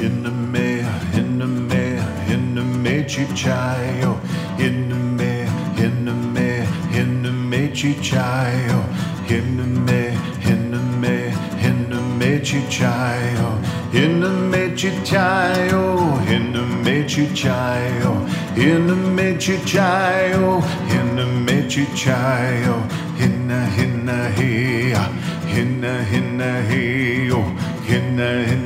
hinne chichayo, hinne chichayo, hinne chichayo, hinne chichayo, hinne chichayo, hinne chichayo, hinne chichayo, hinna hinna he, hinna hinna he, hinna